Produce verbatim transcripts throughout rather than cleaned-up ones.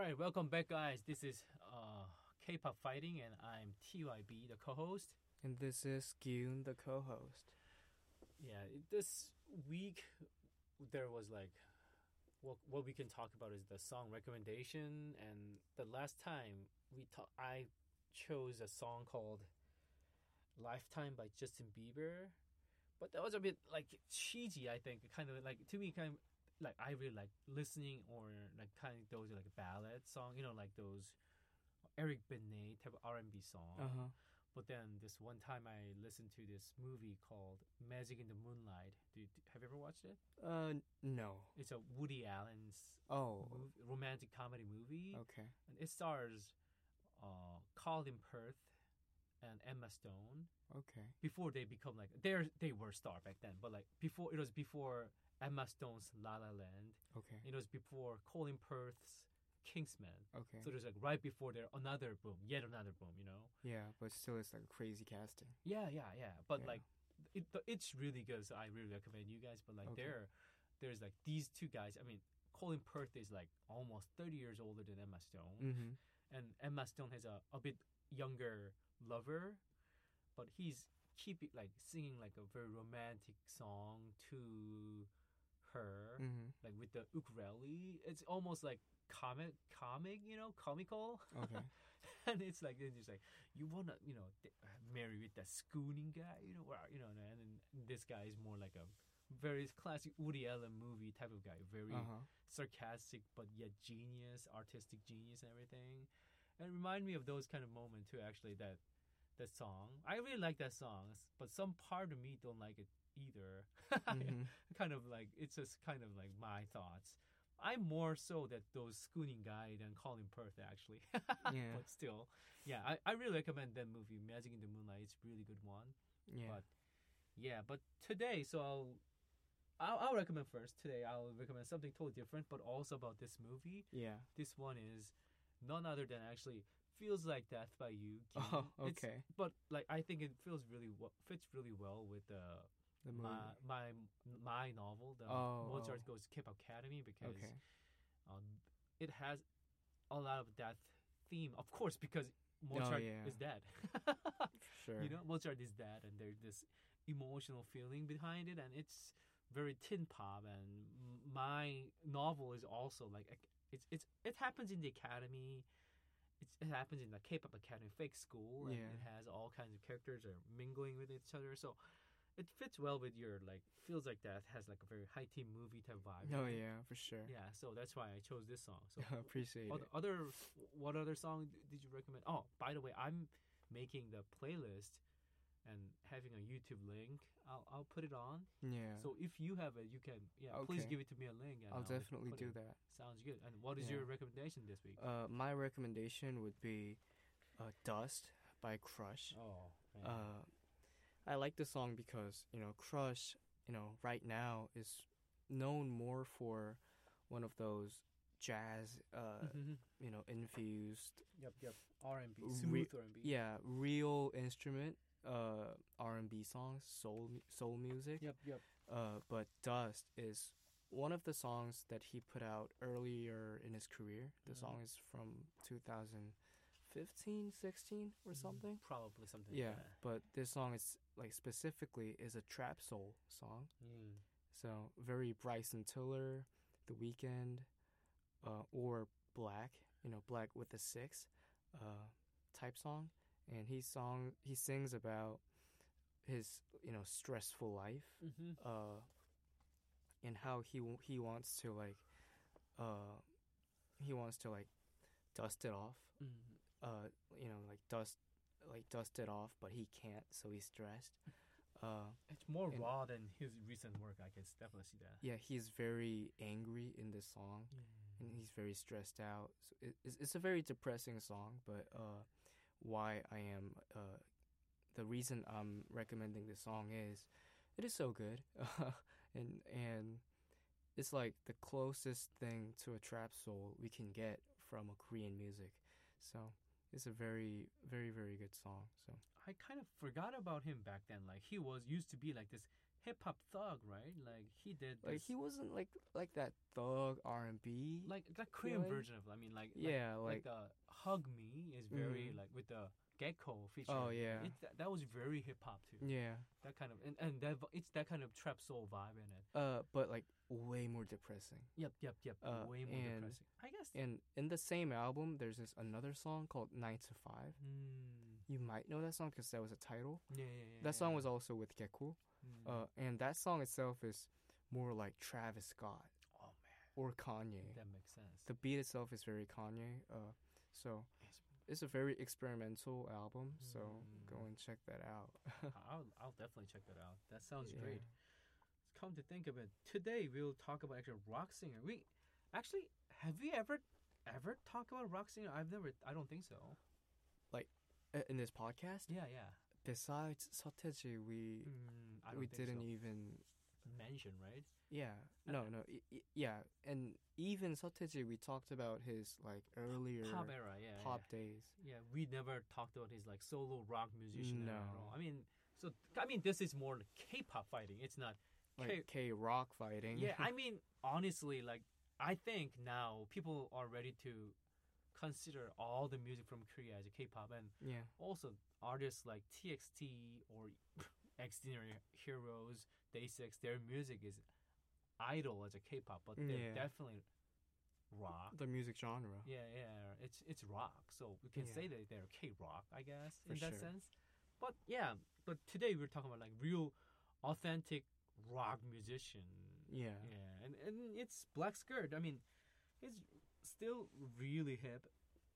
right, welcome back, guys. This is uh, K-pop Fighting, and I'm T Y B, the co-host. And this is Gyun, the co-host. Yeah, this week there was like what what we can talk about is the song recommendation, and the last time we ta- I chose a song called "Lifetime" by Justin Bieber, but that was a bit like cheesy. I think kind of like to me kind of like I really like listening or like kind of those like ballad song, you know, like those Eric Benet type of R and B song. Uh-huh. But then this one time I listened to this movie called Magic in the Moonlight. Do you, have you ever watched it? Uh, no. It's a Woody Allen's Oh, movie, romantic comedy movie. okay. And it stars uh, Colin Firth and Emma Stone. Okay. Before they become like they they were star back then, but like before it was before Emma Stone's La La Land. Okay. It was before Colin Firth's Kingsman. Okay. So there's like right before there another boom, yet another boom, you know. Yeah, but still it's like a crazy casting. Yeah, yeah, yeah. But Yeah. like, it it's really good. So I really recommend you guys. But like, Okay. there, there's like these two guys. I mean, Colin Firth is like almost thirty years older than Emma Stone, Mm-hmm. and Emma Stone has a a bit younger lover, but he's keeping like singing like a very romantic song to her, Mm-hmm. like with the ukulele. It's almost like comic, comic, you know, comical. Okay. And it's like it's just like you wanna you know th- marry with that schooning guy, you know, or, you know, and then this guy is more like a very classic Woody Allen movie type of guy, very Uh-huh. sarcastic but yet genius, artistic genius and everything. And it reminded me of those kind of moments too. Actually, that that song, I really like that song, but some part of me don't like it either. Mm-hmm. Kind of like it's just kind of like my thoughts. I'm more so that those schooning guy than Colin Firth actually. Yeah. But still, yeah, I, I really recommend that movie, Magic in the Moonlight. It's a really good one. Yeah. But yeah, but today, so I'll, I'll I'll recommend first. Today I'll recommend something totally different, but also about this movie. Yeah. This one is none other than actually Feels Like Death by You. Oh, It's- okay. but like I think it feels really w- fits really well with the The movie. my my my novel, the Oh, Mozart oh. Goes to Cape Academy, because Okay. um, it has a lot of death theme, of course, because Mozart Oh, yeah. is dead. Sure. You know, Mozart is dead, and there's this emotional feeling behind it, and it's very tin pop. And m- my novel is also like it's it's it happens in the academy. It's, it happens in the K-pop academy, fake school, and Yeah. it has all kinds of characters are mingling with each other. So it fits well with your like Feels Like That has like a very high teen movie type vibe. Oh, yeah, for sure. Yeah, so that's why I chose this song. So Appreciate other, it. other what other song did you recommend? Oh, by the way, I'm making the playlist and having a YouTube link. I'll I'll put it on. Yeah. So if you have it, you can yeah. Please Okay. give it to me a link. And I'll definitely put do it. that. Sounds good. And what is Yeah. your recommendation this week? Uh, my recommendation would be uh, Dust by Crush. Oh, man. Uh, I like the song because, you know, Crush, you know, right now is known more for one of those jazz, uh, Mhm. you know, infused, Yep, yep. R and B, Re- smooth R and B. yeah, real instrument, uh, R and B songs, soul, mu- soul music. Yep, yep. Uh, but Dust is one of the songs that he put out earlier in his career. The Mhm. song is from two thousand fifteen, sixteen or something. Probably something. Yeah, Like but this song is like specifically is a trap soul song. that. Mm. So very Bryson Tiller, The Weeknd, uh, or Black, you know, Black with a six, uh, type song. And he song he sings about his, you know, stressful life, Mm-hmm. uh, and how he w- he wants to like, uh, he wants to like dust it off. Mm-hmm. Uh, you know, like dust, like dust it off, but he can't, so he's stressed. Uh, It's more And- raw than his recent work. I can definitely see that. yeah, he's very angry in this song, Mm. and he's very stressed out. So it, it's, it's a very depressing song, but uh, why I am uh, the reason I'm recommending this song is it is so good, and and it's like the closest thing to a trap soul we can get from a Korean music. So it's a very very very good song. So I kind of forgot about him back then. Like he was used to be like this hip hop thug, right? Like he did Like this, he wasn't like like that thug R and B. like that Korean feeling. version of. I mean, like Yeah, like, like like the Hug Me is very Mhm. like with the Gecko feature. Oh, yeah. it that, that was very hip hop too. yeah. That kind of and and that v- it's that kind of trap soul vibe in it. Uh, but like way more depressing. Yep, yep, yep. Uh, Way more and- depressing. I guess. And in the same album, there's this another song called Nine to Five. Mm, You might know that song because that was a title. yeah, yeah, yeah. That song yeah. was also with Gekko. Mm. Uh, and that song itself is more like Travis Scott oh man, or Kanye. that makes sense. The beat itself is very Kanye. Uh, so It's- it's a very experimental album. So Mm. go and check that out. I'll I'll definitely check that out. That sounds Yeah. great. Come to think of it, today we'll talk about actually a rock singer. We actually have we ever ever talked about a rock singer? I've never. I don't think so. Uh, In this podcast, Yeah, yeah. besides Soteji, we Mm, I don't we think didn't so. even. mention, right? Yeah, no, no, y- y- yeah, and even Soteji, we talked about his like earlier Pop era, yeah. pop yeah. days. Yeah, we never talked about his like solo rock musician No. at all. I mean, so I mean, this is more like K-pop fighting. It's not. Like K rock fighting. Yeah, I mean, honestly, like I think now people are ready to consider all the music from Korea as a K-pop, and yeah, also artists like T X T or Extraordinary Heroes, Day Six. Their music is idol as a K-pop, but they're Yeah. definitely rock. the music genre. Yeah, yeah, it's it's rock, so we can Yeah. say that they're K-rock, I guess, For in that sure. sense. But yeah, but today we're talking about like real, authentic rock musician. Yeah, Yeah, and and it's Black Skirt. I mean, it's still really hip.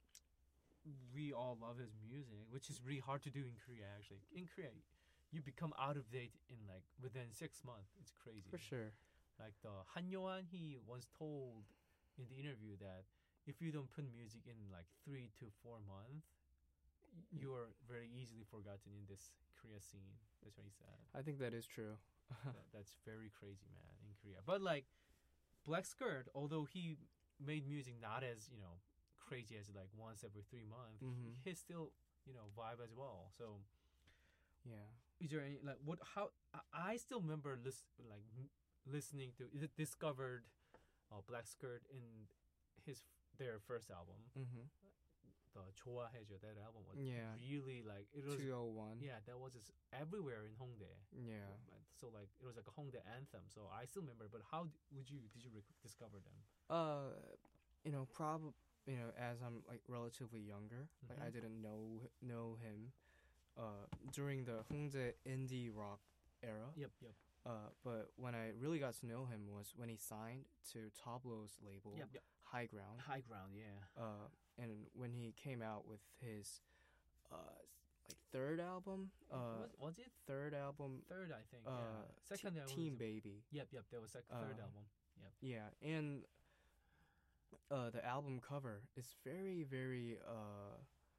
We all love his music, which is really hard to do in Korea. Actually, in Korea, you become out of date in like within six months. It's crazy. for sure. Like the Han Yoan, he once told in the interview that if you don't put music in like three to four months, y- you are very easily forgotten in this Korea scene. That's what he said. I think that is true. that, that's very crazy, man, in Korea. But like Black Skirt, although he made music not as you know crazy as like once every three months, Mhm. he still you know vibe as well. So Yeah, is there any like what how I, I still remember lis- like m- listening to it discovered uh, Black Skirt in his their first album, mm-hmm. the 좋아해줘. That album was Yeah. really like it was two oh one. yeah that was just everywhere in Hongdae. Yeah. So like it was like a Hongdae anthem. So I still remember. But how d- would you did you rec- discover them? Uh, you know, prob you know, as I'm like relatively younger, like I Mhm. didn't know know him, uh, during the Hongdae indie rock era. Yep, yep, Uh, but when I really got to know him was when he signed to Tableau's label, yep, yep. High Ground. High ground, yeah. Uh, and when he came out with his, uh, like third album, uh, was, was it third album, third? I think. uh, yeah. Second Te- album. Team was- Baby. Yep, yep. That was like third Uh, album. Yep. Yeah, and uh, the album cover is very, very, uh,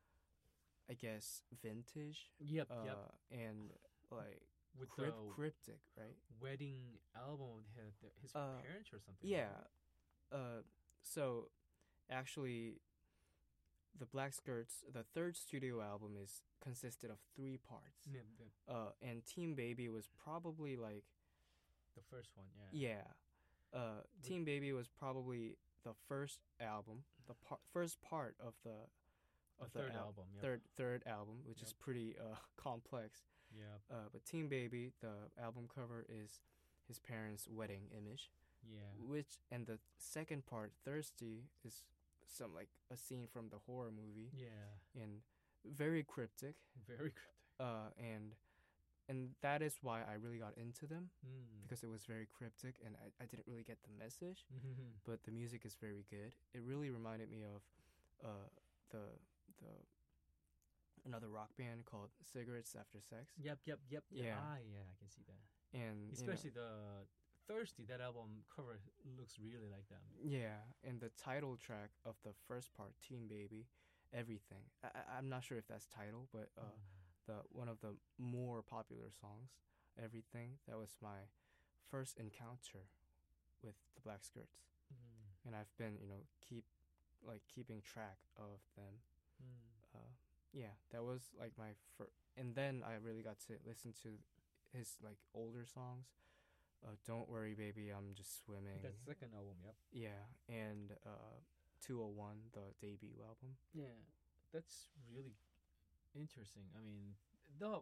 I guess, vintage. Yep, Uh, yep. and like With crypt- the cryptic, right? wedding album with his, his Uh, parents or something. Yeah. right? Uh, so actually, the Black Skirts, the third studio album is consisted of three parts. Yep, yep. Uh, and Team Baby was probably like The first one, yeah. yeah. Uh, Team Baby was probably the first album, the par- first part of the The of the third al- album. Yep. third third album, which is Yep. pretty uh complex. Yep. Uh, but Team Baby, the album cover is his parents' wedding image, Yeah. which and the second part, Thirsty, is some like a scene from the horror movie Yeah. and very cryptic. Very cryptic. Uh, and and that is why I really got into them Mm. because it was very cryptic and I, I didn't really get the message. Mhm. But the music is very good. It really reminded me of uh, the the another rock band called Cigarettes After Sex, Yep, yep, yep. Yeah. Yeah. Ah, yeah, I can see that. and you know, Especially the Thirsty, that album cover looks really like them. yeah, and the title track of the first part, Teen Baby, Everything. I, I- I'm not sure if that's title, but uh, Mm. the one of the more popular songs, Everything. That was my first encounter with the Black Skirts, Mm. and I've been you know keep like keeping track of them. Mm. Uh, yeah, that was like my first, and then I really got to listen to his like older songs. Uh, Don't Worry Baby, I'm Just Swimming. That second album, yep. Yeah, and uh, two oh one, the debut album. Yeah, that's really interesting. I mean, the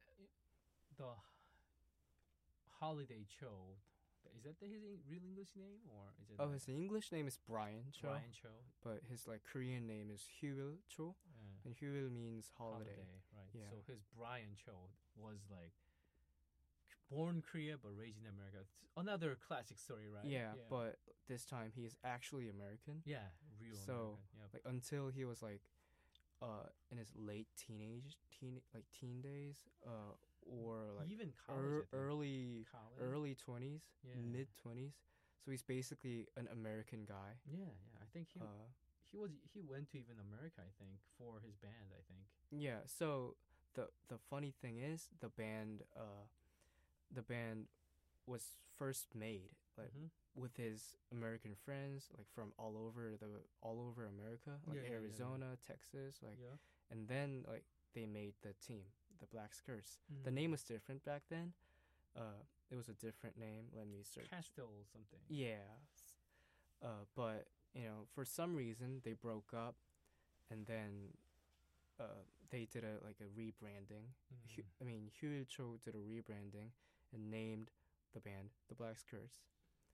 the holiday Cho, is that the, his en- real English name or is it? Oh, like his English name is Brian Cho, Brian Cho. but his like Korean name is Hyul Cho, Uh, and Hyul means holiday. holiday, right? Yeah. So his Brian Cho was like born in Korea but raised in America. It's another classic story, right? Yeah, but this time he is actually American. yeah, real So, American. Yep. Like until he was like, uh, in his late teenage teen like teen days, uh, or like even college, ear I think. early college. early twenties, Yeah. mid twenties. So he's basically an American guy. Yeah, yeah. I think he Uh, he was he went to even America. I think for his band. I think. yeah. So the the funny thing is the band uh, the band was first made like Mhm. with his American friends like from all over the all over America, like Yeah, yeah, yeah, yeah. Arizona, Texas, like, Yeah. and then like they made the team, the Black Skirts. The Mhm. name was different back then. Uh, it was a different name. Let me search. Castle something. Yeah. Uh, but you know, for some reason they broke up, and then uh, they did a like a rebranding. Mhm. Hu- I mean, Hyul Cho did a rebranding and named the band the Black Skirts.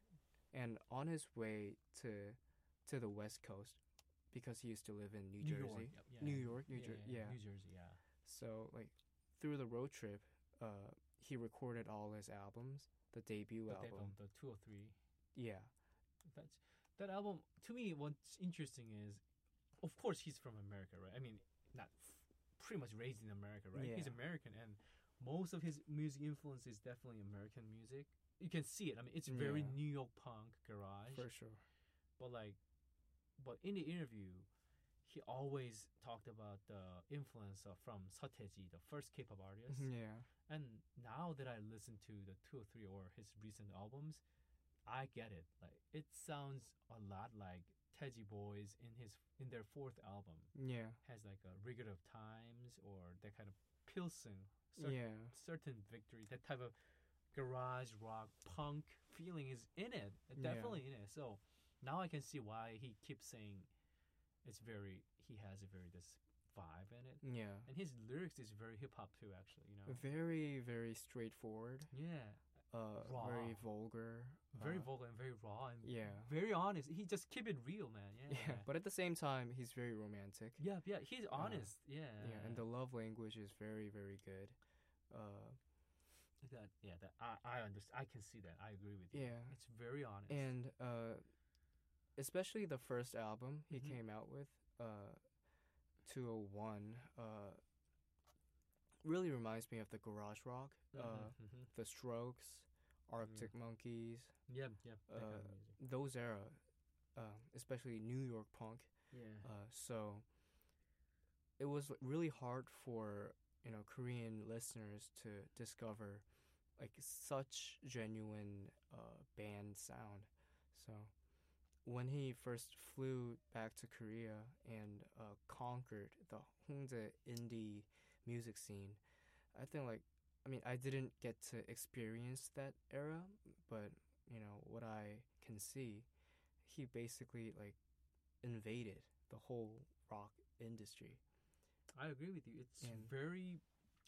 And on his way to to the West Coast, because he used to live in New, New Jersey, York. Yep, yeah. New York, New yeah, Jersey, yeah, yeah. New Jersey. Yeah. So like through the road trip, uh, he recorded all his albums, the debut The album. album, the two oh three. Yeah, That's that album. To me, what's interesting is, of course, he's from America, right? I mean, not f- pretty much raised in America, right? He's Yeah. American, and most of his music influence is definitely American music. You can see it. I mean, it's very Yeah. New York punk garage. for sure. But like, but in the interview, he always talked about the influence of, from Seo the first K-pop artist. Yeah, And now that I listen to the two or three or his recent albums, I get it. Like it sounds a lot like Taeji Boys in his in their fourth album yeah, has like a Rigor of Times or that kind of Pilsen, cer- yeah, certain victory, that type of garage rock punk feeling is in it, Yeah. definitely in it. So now I can see why he keeps saying it's very he has a very this vibe in it, yeah. and his lyrics is very hip hop too. Actually, you know, Very, very straightforward. yeah, Uh, Raw. very vulgar. very uh, vulgar and very raw and Yeah. very honest. He just keep it real, man. Yeah, Yeah, but at the same time, he's very romantic. yeah, yeah. He's honest. yeah, Yeah, and the love language is very, very good. Uh, that yeah that I I understand. I can see that. I agree with you. yeah, It's very honest. and uh, especially the first album he Mhm. came out with, uh, two oh one, uh, really reminds me of the garage rock, uh, Mhm, mhm. the Strokes, Arctic Monkeys, Yep, yep. That kind of uh, music. those era, um, especially New York punk. Yeah. Uh, so it was really hard for you know Korean listeners to discover like such genuine uh, band sound. So when he first flew back to Korea and uh, conquered the Hongdae indie music scene, I think like I mean I didn't get to experience that era, but you know what I can see, he basically like invaded the whole rock industry. I agree with you. It's And- very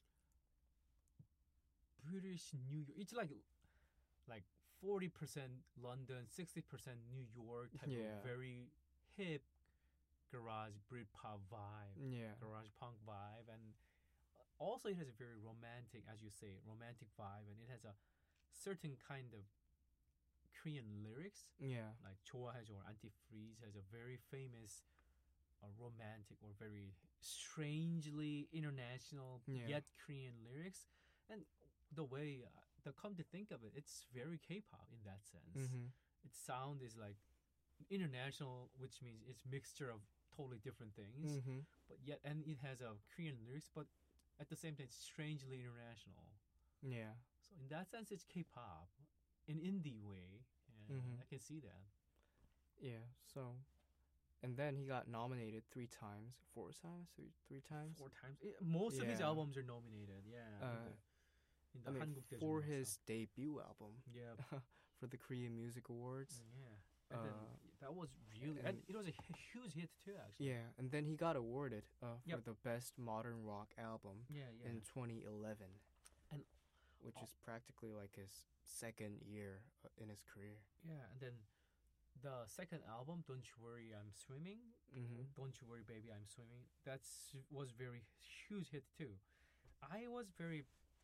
British New York. It's like like forty percent London, sixty percent New York type Yeah. of very hip garage Britpop vibe, Yeah. garage punk vibe, and also it has a very romantic, as you say, romantic vibe, and it has a certain kind of Korean lyrics. Yeah. Like 좋아해줘 or Antifreeze has a very famous uh, romantic or very strangely international Yeah. yet Korean lyrics, and the way uh, the come to think of it, it's very K-pop in that sense. Mm-hmm. Its sound is like international, which means it's mixture of totally different things, Mm-hmm. but yet and it has a Korean lyrics, but at the same time it's strangely international. Yeah. So in that sense, it's K-pop, in indie way. Yeah, Mhm. I can see that. Yeah. So, and then he got nominated three times, four times, three, three times. Four times. It- most of his Yeah. albums are nominated. Yeah. Uh, in the I mean, 한국 for 대중음악 his stuff. debut album Yeah, for the Korean Music Awards. yeah. And then Uh, that was really, and, and- it was a hu- huge hit too, actually. Yeah, and then he got awarded uh, for Yep. the best modern rock album yeah, yeah. in twenty eleven, And- which oh. is practically like his second year uh, in his career. Yeah, and then the second album, "Don't You Worry, I'm Swimming," Mm-hmm. "Don't You Worry, Baby, I'm Swimming," that's was very huge hit too. I was very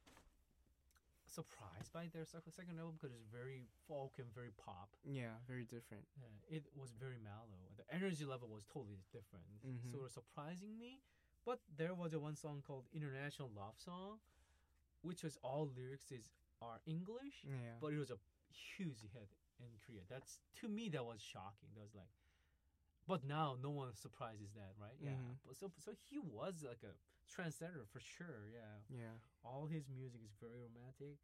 surprised by their sec- second album because it's very folk and very pop. Yeah, very different. Uh, it was very mellow. The energy level was totally different, Mhm. sort of surprising me. But there was a one song called "International Love Song," which was all lyrics is are English, Yeah. but it was a huge hit in Korea. That's to me that was shocking. That was like, but now no one surprises that, right? Yeah. Mhm. But so so he was like a trendsetter for sure. Yeah. Yeah. All his music is very romantic,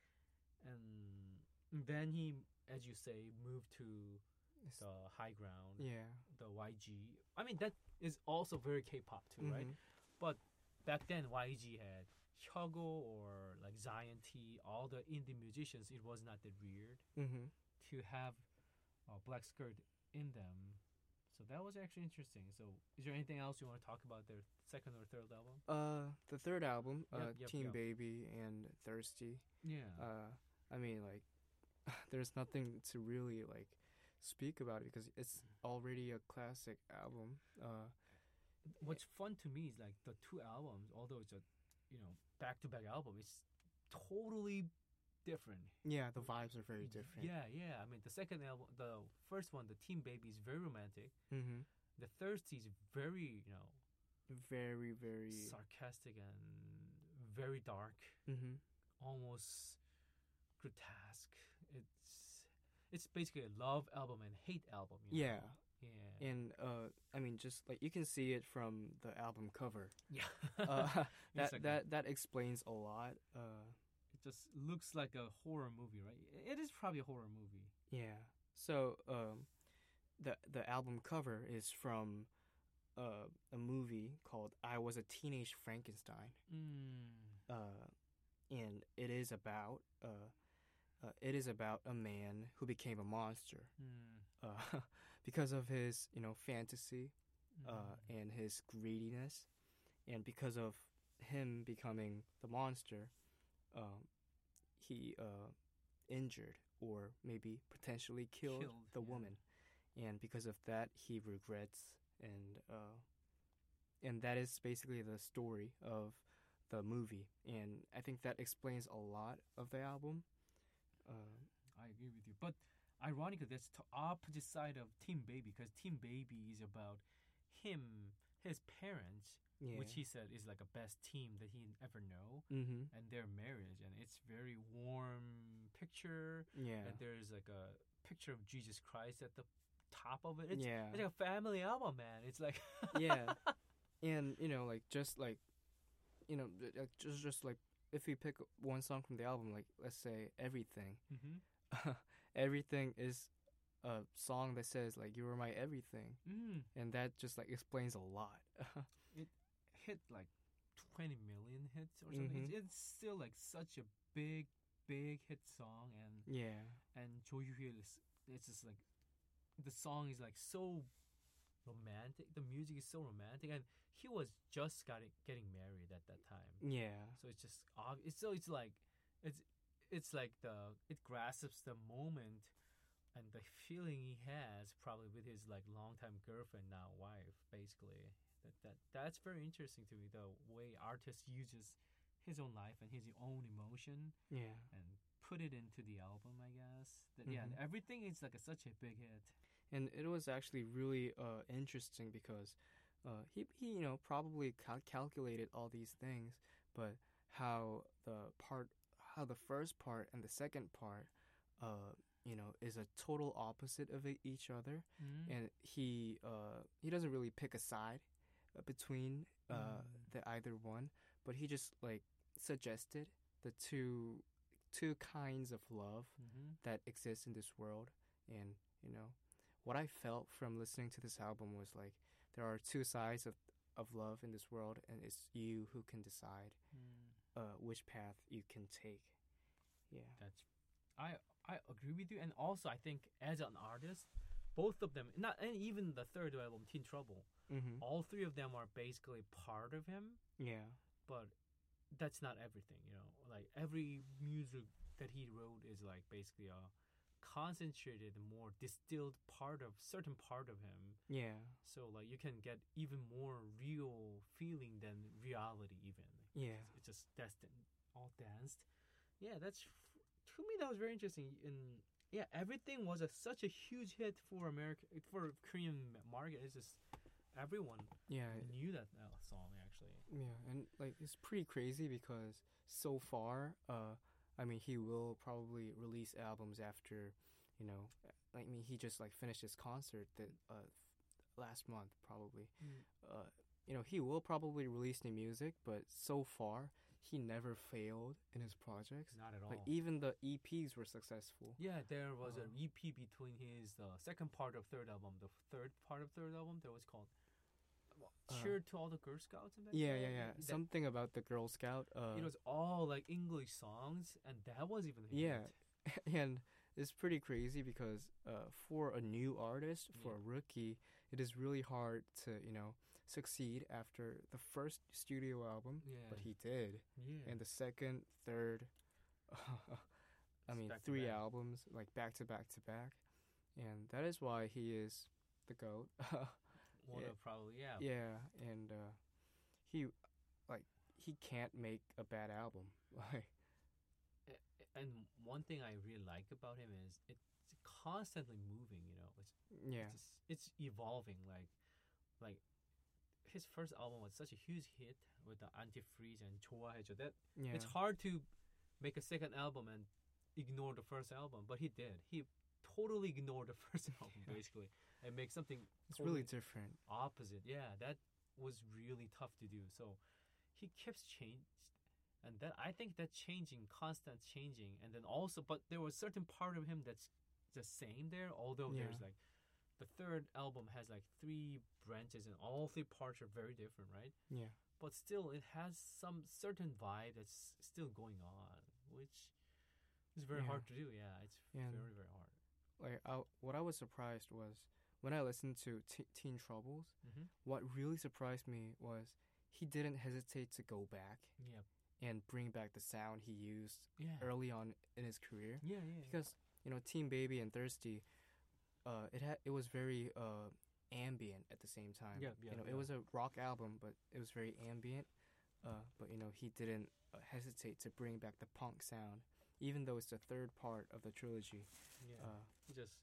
and then he, as you say, moved to It's- the high ground, yeah. the Y G. I mean that is also very K-pop too, right? Mhm. Back then Y G had Hyogo or like Zion T, all the indie musicians. It was not that weird Mhm. to have a black skirt in them. So that was actually interesting. So is there anything else you want to talk about their second or third album? Uh, the third album, uh, Yep, yep, Teen yep. Baby and Thirsty. Yeah. Uh, I mean, like, there's nothing to really like speak about it because it's already a classic album. Uh, What's fun to me is like the two albums, although it's a, you know, back-to-back album, it's totally different. yeah, the vibes are very different. Yeah, yeah. I mean, the second album, the first one, the Teen Baby, is very romantic. Mhm. The Thirsty is very, you know, Very, very. sarcastic and very dark, Mhm. almost grotesque. It's it's basically a love album and hate album. You Yeah. know? Yeah. And uh, I mean, just like you can see it from the album cover. Yeah. Uh, that It's like a- that that explains a lot. Uh, It just looks like a horror movie, right? It is probably a horror movie. yeah. So um, the the album cover is from uh, a movie called "I Was a Teenage Frankenstein," Mm. uh, and it is about uh, uh, it is about a man who became a monster Mm. uh, because of his you know fantasy uh, Mm. and his greediness, and because of him becoming the monster, um, he uh, injured or maybe potentially killed, Killed, the yeah. woman, and because of that, he regrets, and uh, and that is basically the story of the movie, and I think that explains a lot of the album. Uh, I agree with you. But ironically, that's the opposite side of Teen Baby, because Teen Baby is about him, his parents, yeah. which he said is like a best team that he ever know, Mm-hmm. and their marriage, and it's very warm picture, Yeah. and there's like a picture of Jesus Christ at the top of it. It's, yeah. it's like a family album, man. It's like Yeah. And you know, like just like, you know, th- like, just just like if we pick one song from the album, like let's say Everything, mm-hmm. Everything is a song that says like you are my everything, mm. and that just like explains a lot. hit like twenty million hits or something. Mhm. It's, it's still like such a big, big hit song, and Yeah. and Jo Yoo-hyun is, it's just like the song is like so romantic. The music is so romantic, and he was just got it, getting married at that time. Yeah. So it's just ob- it's so it's like it's it's like the it grasps the moment and the feeling he has probably with his like longtime girlfriend, now wife, basically. That that that's very interesting to me, the way artist uses his own life and his own emotion Yeah. and put it into the album, I guess. That yeah, Mhm. everything is like a, such a big hit. And it was actually really uh, interesting because uh, he, he, you know, probably cal- calculated all these things, but how the part, how the first part and the second part, uh, you know, is a total opposite of e- each other, Mm. and he uh, he doesn't really pick a side uh, between uh, Mm. the either one, but he just like suggested the two two kinds of love Mm-hmm. that exists in this world. And you know what I felt from listening to this album was like there are two sides of of love in this world, and it's you who can decide Mm. uh, which path you can take. Yeah. That's I I agree with you, and also I think as an artist, both of them, not and even the third album, Teen Trouble, Mhm. all three of them are basically part of him, Yeah. but that's not everything, you know. Like every music that he wrote is like basically a concentrated, more distilled part of certain part of him. Yeah. So like you can get even more real feeling than reality even. Yeah. It's just that's all danced. Yeah, that's to me that was very interesting. And yeah, everything was a, such a huge hit for America for Korean market. It's just everyone Yeah. knew that uh, song actually. Yeah, and like it's pretty crazy because so far, uh, I mean, he will probably release albums after, you know, like, I mean, he just like finished his concert that uh last month probably. Mm. Uh, you know, he will probably release new music, but so far he never failed in his projects. Not at all. Like even the E Ps were successful. Yeah, there was Uh, an E P between his uh, second part of third album. The third part of third album that was called Uh, "Cheer to All the Girl Scouts." And that, Yeah, that- yeah, yeah. that- Something about the Girl Scout. Uh, it was all like English songs, and that was even a Yeah. hit. and it's pretty crazy because uh, for a new artist, for Yeah. a rookie, it is really hard to you know succeed after the first studio album. Yeah. But he did, Yeah, and the second, third, I It's mean, back to three back. albums like back to back to back, and that is why he is the goat. one yeah. of probably yeah. Yeah, and uh, he like he can't make a bad album. Like A- And one thing I really like about him is it's constantly moving. You know, it's yeah, it's, just, it's evolving. Like like his first album was such a huge hit with the Antifreeze and 좋아해줘. That yeah, it's hard to make a second album and ignore the first album, but he did. He totally ignored the first album basically and make something it's totally really different. opposite. Yeah, that was really tough to do. So he keeps changed, and that I think that changing, constant changing, and then also, but there was certain part of him that's the same there. Although Yeah. there's like the third album has like three branches, and all three parts are very different, right? Yeah. But still, it has some certain vibe that's still going on, which is very Yeah. hard to do. Yeah, it's Yeah. very very hard. Like I, what I was surprised was when I listened to T- Teen Troubles. Mm-hmm. What really surprised me was he didn't hesitate to go back Yeah, and bring back the sound he used yeah, early on in his career. yeah, yeah. Because you know, Teen Baby and Thirsty, uh, it had it was very uh ambient at the same time. Yeah, yeah, you know, yeah. it was a rock album, but it was very ambient. Uh, but you know, he didn't uh, hesitate to bring back the punk sound, even though it's the third part of the trilogy. yeah. Uh, He just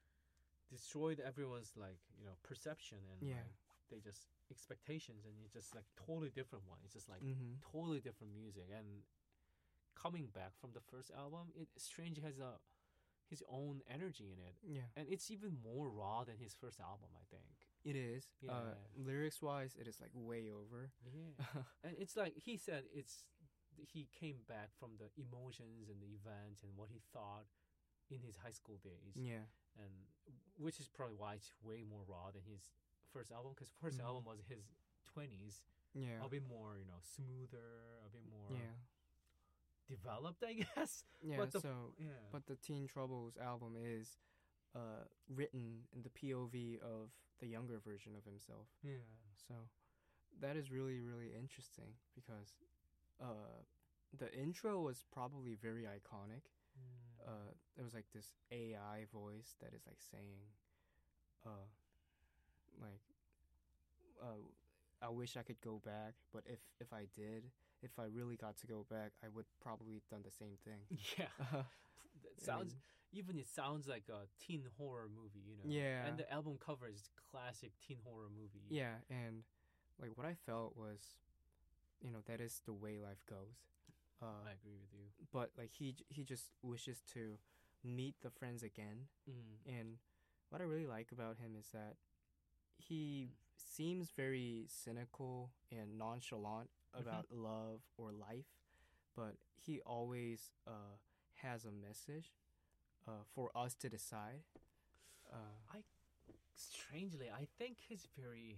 destroyed everyone's like you know perception and Yeah. like, they just expectations, and it's just like totally different one. It's just like mm-hmm. totally different music. And coming back from the first album, it Strange has a his own energy in it, Yeah, and it's even more raw than his first album, I think. it is. Yeah. Uh, lyrics wise, it is like way over. Yeah, and it's like he said it's he came back from the emotions and the events and what he thought in his high school days. yeah, And which is probably why it's way more raw than his first album, because first Mhm. album was his twenties, yeah, a bit more you know smoother, a bit more yeah, developed, I guess. yeah. But the- so, Yeah, but the Teen Troubles album is uh, written in the P O V of the younger version of himself. yeah, So that is really, really interesting because uh, the intro was probably very iconic. Mm. Uh, it was like this A I voice that is like saying, uh, like, uh, I wish I could go back, but if if I did, if I really got to go back, I would probably done the same thing. yeah. Uh, It I sounds mean, even it sounds like a teen horror movie, you know. Yeah. And the album cover is classic teen horror movie. yeah, and like what I felt was, you know, that is the way life goes. Uh, I agree with you. but like he j- he just wishes to meet the friends again. Mm. And what I really like about him is that he seems very cynical and nonchalant about love or life, but he always uh, has a message uh, for us to decide. Uh, Strangely, I think he's very.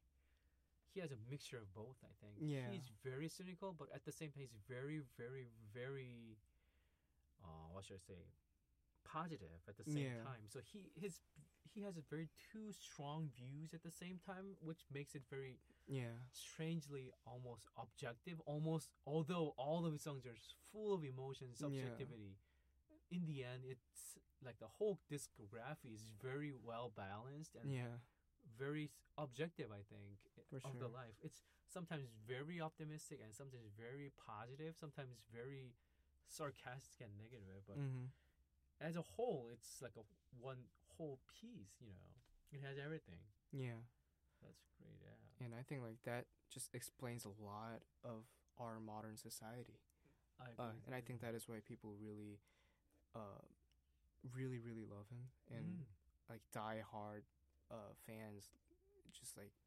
He has a mixture of both. I think. Yeah. He's very cynical, but at the same time, he's very, very, very. uh, what should I say, positive at the same Yeah. time. So he his he has a very two strong views at the same time, which makes it very Yeah. strangely almost objective. Almost although all of his songs are full of emotion, subjectivity. In the end, it's like the whole discography is very well balanced and Yeah. very s- objective, I think, i- For of the sure. life. It's sometimes very optimistic and sometimes very positive, sometimes very sarcastic and negative. But Mhm. as a whole, it's like a one whole piece. You know, it has everything. Yeah. That's great. Yeah. And I think like that just explains a lot of our modern society. I Uh, agree and I with think you. that is why people really, uh, really, really love him. And Mm. like die hard uh, fans just like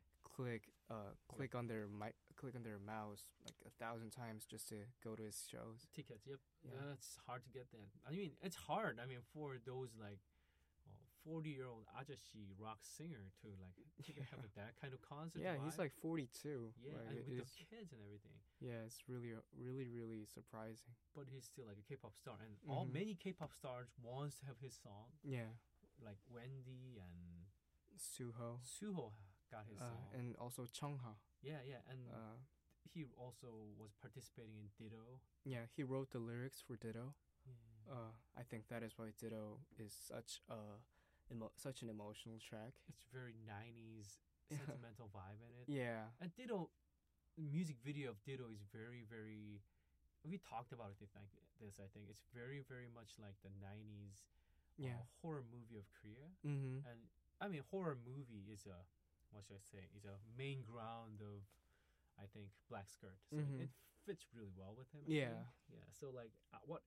click uh click on their mic click on their mouse like a thousand times just to go to his shows. Tickets. Yep. Yeah. Yeah, it's hard to get that. I mean, it's hard. I mean, for those like forty-year-old ajashi rock singer to like to Yeah. have that kind of concert. Yeah, he's vibe. like forty-two. yeah, Like, and it with is- the kids and everything. yeah, it's really really really surprising. But he's still like a K-pop star, and all Mhm. many K-pop stars wants to have his song. Yeah, Like Wendy and Suho, Suho got his uh, song. and also Chungha. yeah, yeah, and Uh, he also was participating in Ditto. yeah, he wrote the lyrics for Ditto. Yeah. Uh, I think that is why Ditto is such a emo- such an emotional track. It's very nineties Yeah. sentimental vibe in it. Yeah, And Ditto, the music video of Ditto is very, very. We talked about it. Like this, I think it's very, very much like the nineties yeah. uh, horror movie of Korea. Mhm. And I mean, horror movie is a what should I say? Is a main ground of, I think, Black Skirt. So Mhm. it fits really well with him. I Yeah. think. Yeah. So like, uh, what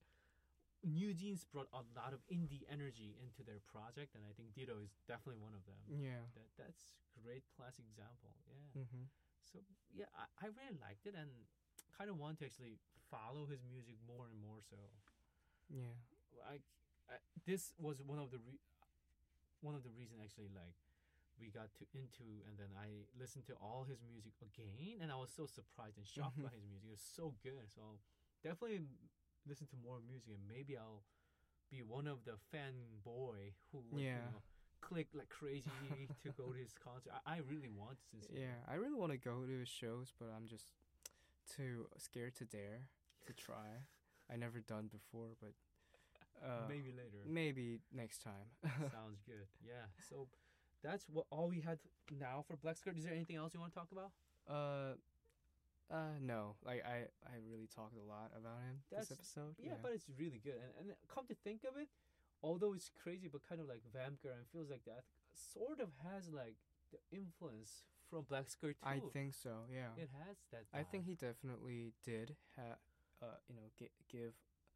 New Jeans brought a lot of indie energy into their project, and I think Ditto is definitely one of them. Yeah. That that's great classic example. Yeah. Mhm. So yeah, I, I really liked it and kind of want to actually follow his music more and more. So Yeah. I, I this was one of the re- one of the reason actually like we got to into and then I listened to all his music again and I was so surprised and shocked Mhm. by his music. It was so good. So definitely listen to more music and maybe I'll be one of the fanboy who would, Yeah. you know, click like crazy to go to his concert. I, I really want to see. Yeah, I really want to go to his shows, but I'm just too scared to dare to try. I never done before, but uh, Maybe later. maybe next time. Sounds good. Yeah. So that's what all we had now for Black Skirt. Is there anything else you want to talk about? uh, uh, no. Like I, I really talked a lot about him That's- this episode. Yeah, but it's really good. And and come to think of it, although it's crazy, but kind of like Vampire and feels like that, sort of has like the influence from Black Skirt too. I think so. Yeah. it has that. I think vibe. he definitely did ha- uh, you know, gi- give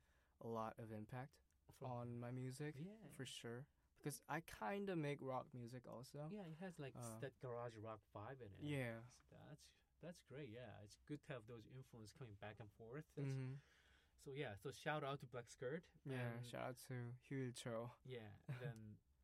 a lot of impact From- on my music yeah. for sure. Because I kind of make rock music also. Yeah, it has like s- Uh, that garage rock vibe in it. Yeah. So that's that's great. Yeah, it's good to have those influence coming back and forth. That's, hmm So yeah, so shout out to Black Skirt. Yeah. and- Shout out to Hyul Cho. Yeah, and then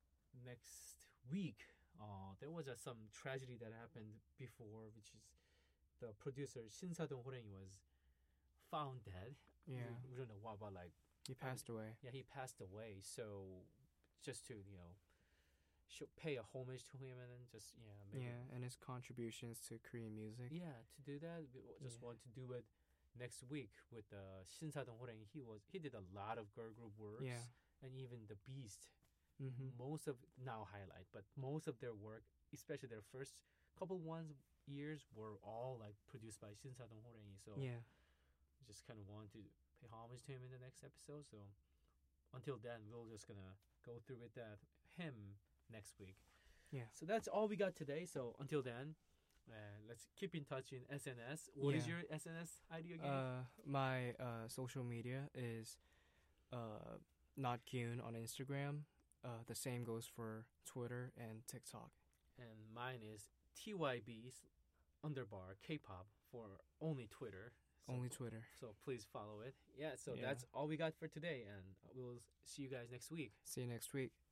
next week, uh, there was uh, some tragedy that happened before, which is the producer Shin Sa-dong Horengi was found dead. Yeah. we, we don't know what, but like, He passed away. yeah, he passed away. So just to you know, show, pay a homage to him, and then just yeah, maybe, Yeah, and his contributions to Korean music. yeah, to do that, we w- just Yeah. want to do it next week with uh, Shin Sa-dong Horengi. He was he did a lot of girl group works, Yeah. and even the Beast. Mm-hmm. Most of now highlight, but most of their work, especially their first couple ones years, were all like produced by Shin Sa-dong Horengi. So Yeah. just kind of want to pay homage to him in the next episode. So until then, we're just gonna go through with that him next week. Yeah. So that's all we got today. So until then, uh, let's keep in touch in S N S. What is Yeah. your S N S I D again? Uh, my uh, social media is uh, not Kyun on Instagram. Uh, the same goes for Twitter and TikTok. and mine is T Y B underbar K-pop for only Twitter. So Only Twitter. So please follow it. Yeah, so Yeah. that's all we got for today, and we'll see you guys next week. See you next week.